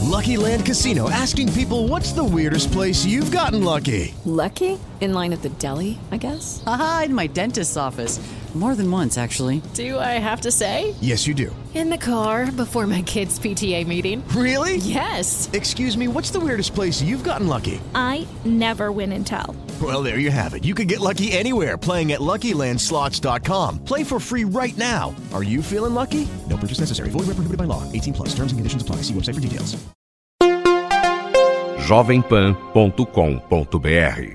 Lucky Land Casino, asking people, what's the weirdest place you've gotten lucky? Lucky? In line at the deli, I guess? Aha, in my dentist's office. More than once, actually. Do I have to say? Yes, you do. In the car before my kids' PTA meeting. Really? Yes. Excuse me, what's the weirdest place you've gotten lucky? I never win and tell. Well, there you have it. You can get lucky anywhere, playing at LuckyLandSlots.com. Play for free right now. Are you feeling lucky? No purchase necessary. Void where prohibited by law. 18+. Terms and conditions apply. See website for details. jovempan.com.br.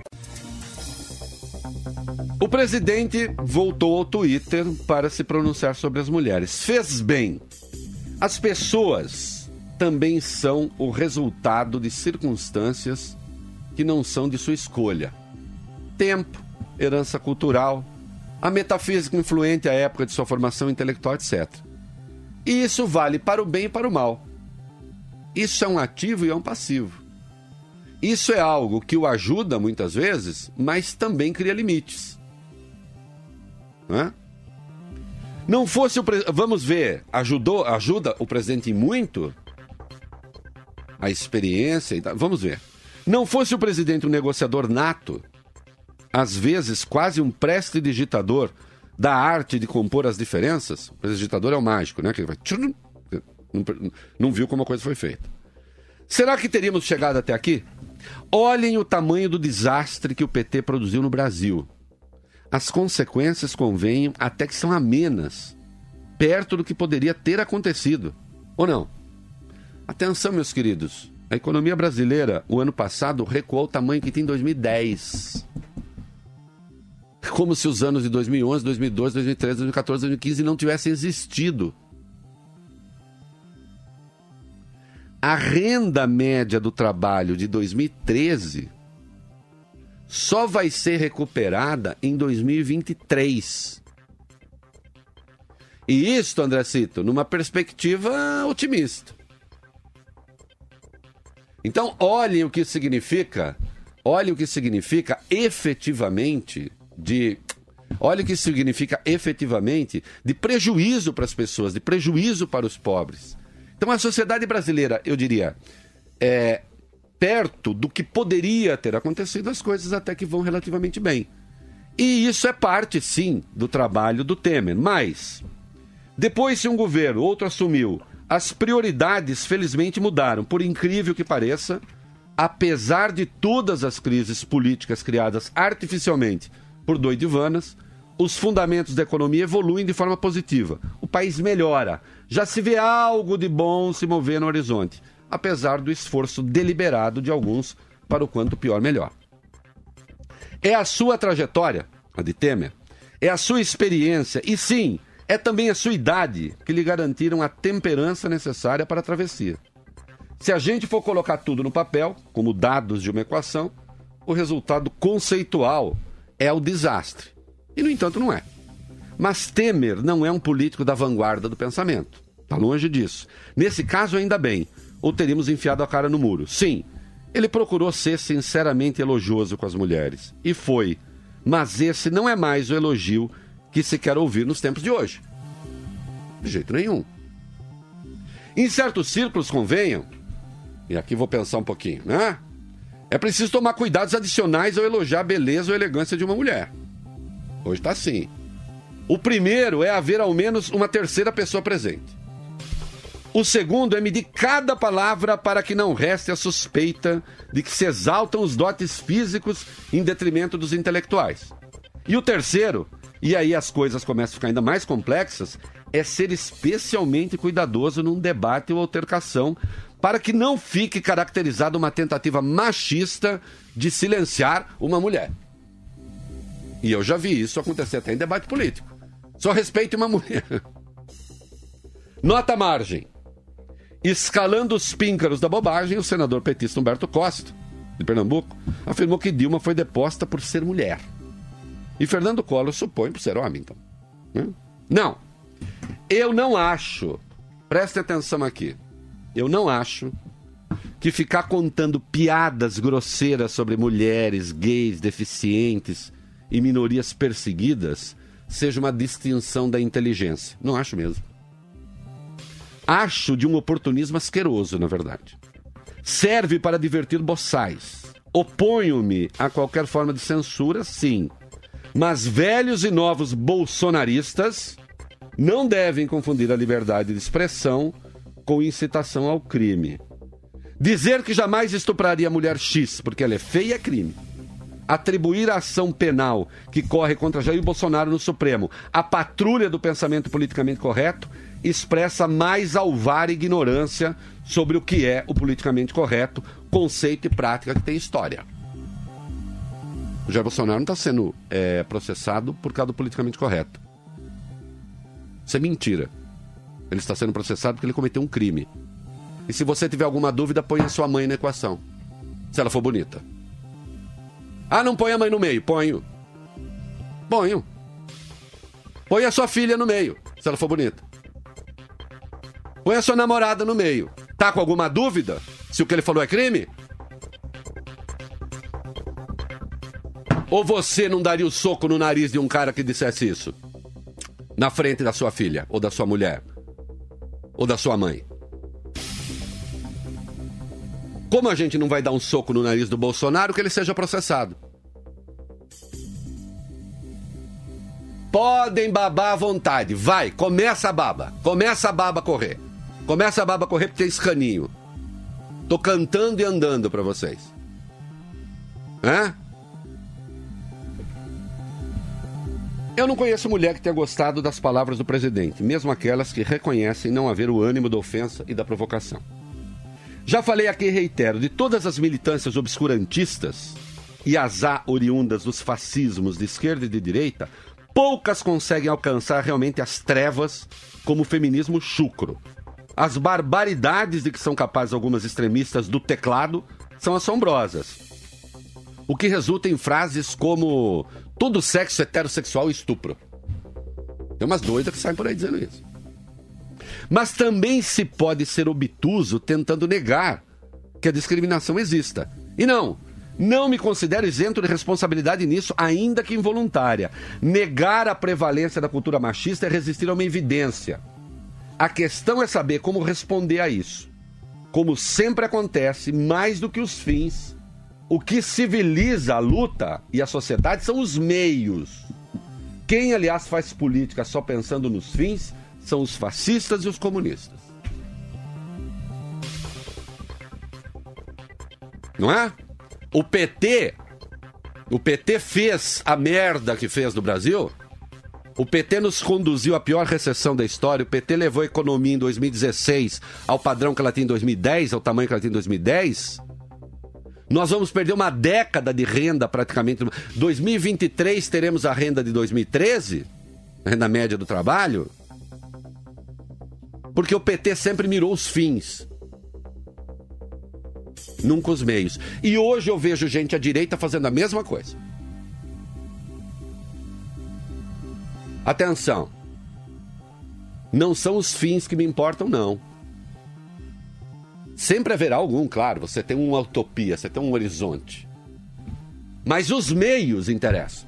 O presidente voltou ao Twitter para se pronunciar sobre as mulheres. Fez bem. As pessoas também são o resultado de circunstâncias que não são de sua escolha. Tempo, herança cultural, a metafísica influente à época de sua formação intelectual, etc. E isso vale para o bem e para o mal. Isso é um ativo e é um passivo. Isso é algo que o ajuda muitas vezes, mas também cria limites. Não fosse vamos ver, ajuda o presidente em muito? A experiência e tal. Vamos ver. Não fosse o presidente um negociador nato, às vezes quase um prestidigitador da arte de compor as diferenças. O prestidigitador é o mágico, né? Que ele vai... Não viu como a coisa foi feita. Será que teríamos chegado até aqui? Olhem o tamanho do desastre que o PT produziu no Brasil. As consequências, convenham, até que são amenas, perto do que poderia ter acontecido. Ou não? Atenção, meus queridos. A economia brasileira, o ano passado, recuou ao tamanho que tem em 2010. Como se os anos de 2011, 2012, 2013, 2014, 2015 não tivessem existido. A renda média do trabalho de 2013 só vai ser recuperada em 2023. E isso, André Cito, numa perspectiva otimista. Então, olhem o que significa efetivamente de prejuízo para as pessoas, de prejuízo para os pobres. Então, a sociedade brasileira, eu diria, perto do que poderia ter acontecido, as coisas até que vão relativamente bem. E isso é parte, sim, do trabalho do Temer. Mas, depois se um governo, outro assumiu, as prioridades felizmente mudaram. Por incrível que pareça, apesar de todas as crises políticas criadas artificialmente por doidivanas, os fundamentos da economia evoluem de forma positiva. O país melhora. Já se vê algo de bom se mover no horizonte, apesar do esforço deliberado de alguns para o quanto pior melhor. É a sua trajetória, a de Temer, é a sua experiência e sim, é também a sua idade que lhe garantiram a temperança necessária para a travessia. Se a gente for colocar tudo no papel, como dados de uma equação, o resultado conceitual é o desastre. E, no entanto, não é. Mas Temer não é um político da vanguarda do pensamento. Está longe disso. Nesse caso, ainda bem. Ou teríamos enfiado a cara no muro. Sim, ele procurou ser sinceramente elogioso com as mulheres. E foi. Mas esse não é mais o elogio que se quer ouvir nos tempos de hoje. De jeito nenhum. Em certos círculos, convenham, e aqui vou pensar um pouquinho, né? É preciso tomar cuidados adicionais ao elogiar a beleza ou a elegância de uma mulher. Hoje está assim. O primeiro é haver ao menos uma terceira pessoa presente. O segundo é medir cada palavra para que não reste a suspeita de que se exaltam os dotes físicos em detrimento dos intelectuais. E o terceiro, e aí as coisas começam a ficar ainda mais complexas, é ser especialmente cuidadoso num debate ou altercação para que não fique caracterizada uma tentativa machista de silenciar uma mulher. E eu já vi isso acontecer até em debate político. Só respeite uma mulher. Nota à margem. Escalando os píncaros da bobagem, o senador petista Humberto Costa, de Pernambuco, afirmou que Dilma foi deposta por ser mulher. E Fernando Collor supõe por ser homem, então. Não. Eu não acho, preste atenção aqui, eu não acho que ficar contando piadas grosseiras sobre mulheres, gays, deficientes e minorias perseguidas seja uma distinção da inteligência. Não acho mesmo. Acho de um oportunismo asqueroso, na verdade. serve para divertir boçais. Oponho-me a qualquer forma de censura, sim. Mas velhos e novos bolsonaristas não devem confundir a liberdade de expressão com incitação ao crime. Dizer que jamais estupraria a mulher X porque ela é feia é crime. Atribuir a ação penal que corre contra Jair Bolsonaro no Supremo à patrulha do pensamento politicamente correto expressa mais alvar ignorância sobre o que é o politicamente correto, conceito e prática que tem história. O Jair Bolsonaro não está sendo processado por causa do politicamente correto. Isso é mentira. Ele está sendo processado porque ele cometeu um crime. E se você tiver alguma dúvida, põe a sua mãe na equação. Se ela for bonita. Ah, não põe a mãe no meio. Ponho. Põe a sua filha no meio, se ela for bonita. Põe a sua namorada no meio. Tá com alguma dúvida se o que ele falou é crime? Ou você não daria o soco no nariz de um cara que dissesse isso? Na frente da sua filha, ou da sua mulher, ou da sua mãe? Como a gente não vai dar um soco no nariz do Bolsonaro, que ele seja processado? Podem babar à vontade. Vai, começa a baba. Começa a baba a correr. Começa a baba a correr porque tem escaninho. Tô cantando e andando pra vocês. Eu não conheço mulher que tenha gostado das palavras do presidente, mesmo aquelas que reconhecem não haver o ânimo da ofensa e da provocação. Já falei aqui e reitero, de todas as militâncias obscurantistas e as oriundas dos fascismos de esquerda e de direita, poucas conseguem alcançar realmente as trevas como o feminismo chucro. As barbaridades de que são capazes algumas extremistas do teclado são assombrosas. O que resulta em frases como todo sexo heterossexual é estupro. Tem umas doidas que saem por aí dizendo isso. Mas também se pode ser obtuso tentando negar que a discriminação exista. E não me considero isento de responsabilidade nisso, ainda que involuntária. Negar a prevalência da cultura machista é resistir a uma evidência. A questão é saber como responder a isso. Como sempre acontece, mais do que os fins, o que civiliza a luta e a sociedade são os meios. Quem, aliás, faz política só pensando nos fins são os fascistas e os comunistas. Não é? O PT fez a merda que fez no Brasil. O PT nos conduziu à pior recessão da história. O PT levou a economia em 2016 ao padrão que ela tinha em 2010, ao tamanho que ela tinha em 2010. Nós vamos perder uma década de renda praticamente. 2023 teremos a renda de 2013, a renda média do trabalho. Porque o PT sempre mirou os fins, nunca os meios. E hoje eu vejo gente à direita fazendo a mesma coisa. Atenção. Não são os fins que me importam, não. Sempre haverá algum, claro. Você tem uma utopia, você tem um horizonte. Mas os meios interessam.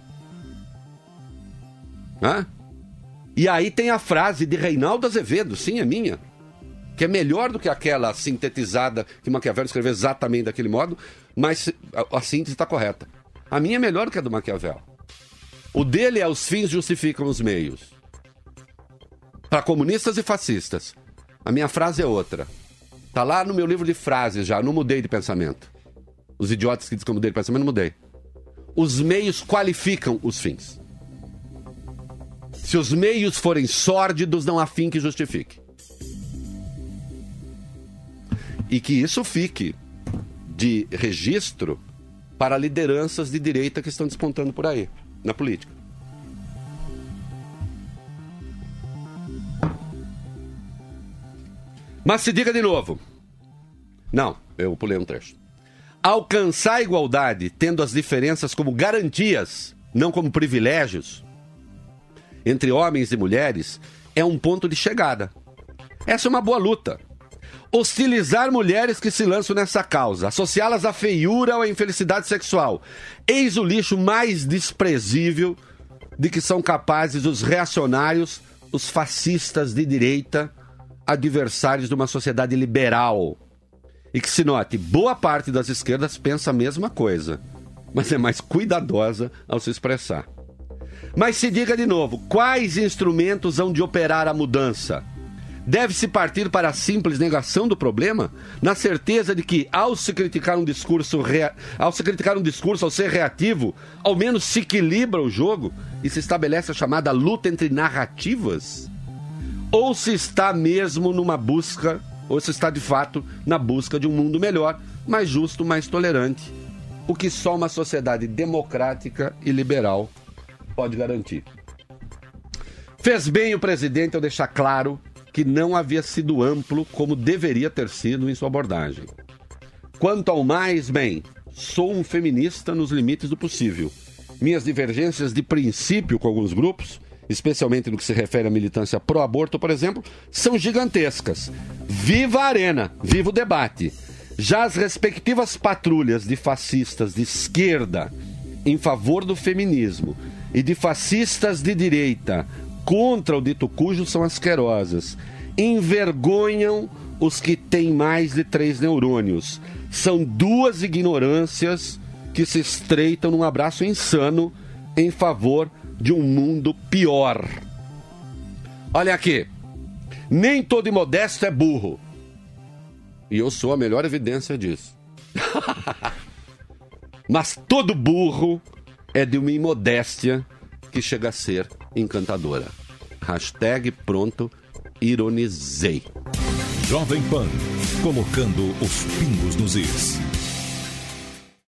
E aí tem a frase de Reinaldo Azevedo, sim, é minha, que é melhor do que aquela sintetizada que Maquiavel escreveu exatamente daquele modo, mas a síntese está correta. A minha é melhor do que a do Maquiavel. O dele é os fins justificam os meios. Para comunistas e fascistas. A minha frase é outra. Está lá no meu livro de frases já, não mudei de pensamento. Os idiotas que dizem que eu mudei de pensamento, não mudei. Os meios qualificam os fins. Se os meios forem sórdidos, não há fim que justifique. E que isso fique de registro para lideranças de direita que estão despontando por aí, na política. Mas se diga de novo. Não, eu pulei um trecho. Alcançar a igualdade, tendo as diferenças como garantias, não como privilégios, entre homens e mulheres, é um ponto de chegada. Essa é uma boa luta. Hostilizar mulheres que se lançam nessa causa, associá-las à feiura ou à infelicidade sexual, eis o lixo mais desprezível de que são capazes os reacionários, os fascistas de direita, adversários de uma sociedade liberal. E que se note, boa parte das esquerdas pensa a mesma coisa, mas é mais cuidadosa ao se expressar. Mas se diga de novo, quais instrumentos hão de operar a mudança? Deve-se partir para a simples negação do problema, na certeza de que, ao se criticar um discurso, ao ser reativo, ao menos se equilibra o jogo e se estabelece a chamada luta entre narrativas? Ou se está mesmo numa busca, ou se está de fato na busca de um mundo melhor, mais justo, mais tolerante, o que só uma sociedade democrática e liberal pode garantir. Fez bem o presidente ao deixar claro que não havia sido amplo como deveria ter sido em sua abordagem. Quanto ao mais, bem, sou um feminista nos limites do possível. Minhas divergências de princípio com alguns grupos, especialmente no que se refere à militância pró-aborto, por exemplo, são gigantescas. Viva a arena, viva o debate. Já as respectivas patrulhas de fascistas de esquerda em favor do feminismo e de fascistas de direita contra o dito cujo são asquerosas. Envergonham os que têm mais de 3 neurônios. São duas ignorâncias que se estreitam num abraço insano em favor de um mundo pior. Olha aqui. Nem todo imodesto é burro. E eu sou a melhor evidência disso. Mas todo burro é de uma imodéstia que chega a ser encantadora. Hashtag pronto, ironizei. Jovem Pan, colocando os pingos nos is.